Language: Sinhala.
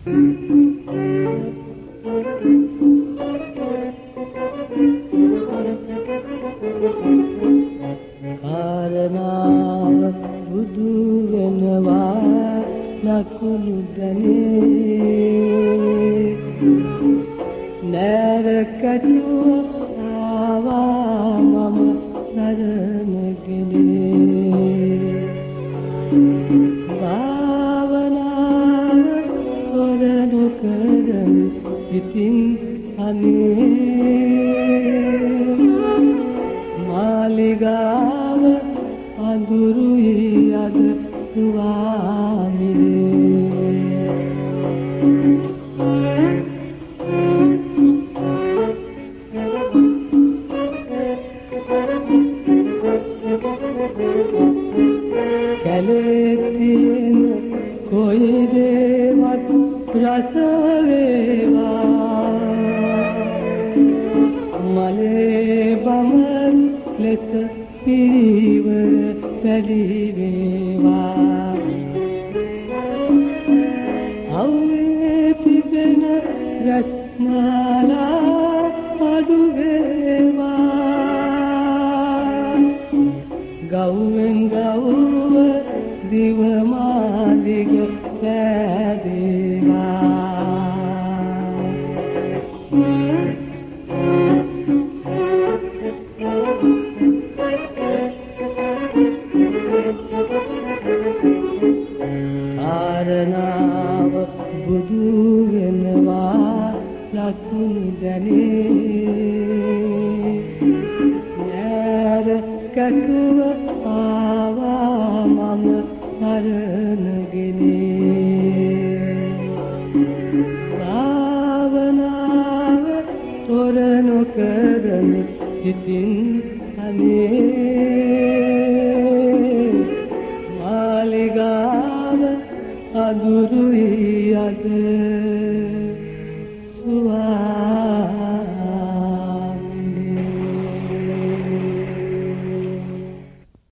කාරණාව බුදු වෙනවා ලකුණු ගනේ නැරකටුව ආවා මම සරණගෙන භාවනාව තොරණු කරන ඉතින් අනේ මාලිගාව අඳුරුයි අද සුවාමිනේ කැලේ තියෙන කොයි දේවත් රස වේවා මලේ බමන් ලෙස පිරිවර පැලි වේවා අවුවේ තිබෙන රත්නාලා අඩු වේවා ගව්වෙන් ගව්ව දිව මාලිග පැදේවා කාරණාව බුදු වෙනවා ලකුණු දැනේ නැර කටුව ආවා මම සරණගෙන භාවනාව තොරණු කරන ඉතින් අනේ මාලිගාව අඳුරුයි අද